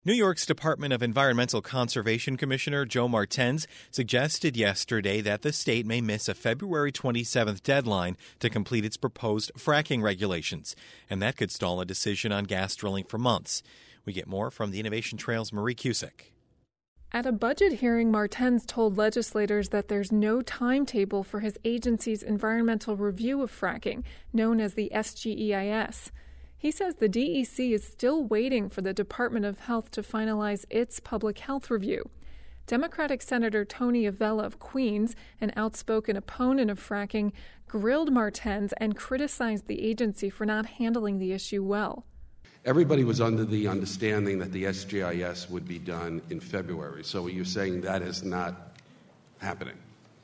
New York's Department of Environmental Conservation Commissioner Joe Martens suggested yesterday that the state may miss a February 27th deadline to complete its proposed fracking regulations, and that could stall a decision on gas drilling for months. We get more from the Innovation Trail's Marie Cusick. At a budget hearing, Martens told legislators that there's no timetable for his agency's environmental review of fracking, known as the SGEIS. He says the DEC is still waiting for the Department of Health to finalize its public health review. Democratic Senator Tony Avella of Queens, an outspoken opponent of fracking, grilled Martens and criticized the agency for not handling the issue well. Everybody was under the understanding that the SGIS would be done in February. So you're saying that is not happening?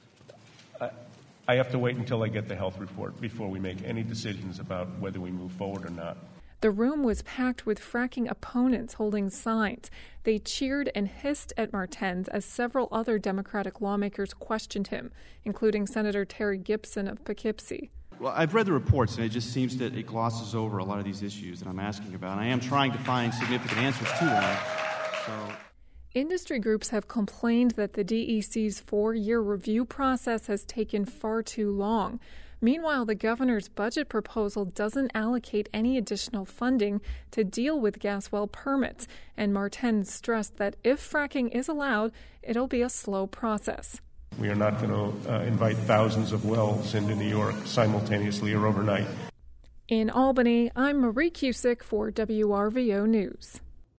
I have to wait until I get the health report before we make any decisions about whether we move forward or not. The room was packed with fracking opponents holding signs. They cheered and hissed at Martens as several other Democratic lawmakers questioned him, including Senator Terry Gibson of Poughkeepsie. Well, I've read the reports, and it just seems that it glosses over a lot of these issues that I'm asking about. And I am trying to find significant answers to them. Industry groups have complained that the DEC's 4-year review process has taken far too long. Meanwhile, the governor's budget proposal doesn't allocate any additional funding to deal with gas well permits, and Martens stressed that if fracking is allowed, it'll be a slow process. We are not going to invite thousands of wells into New York simultaneously or overnight. In Albany, I'm Marie Cusick for WRVO News.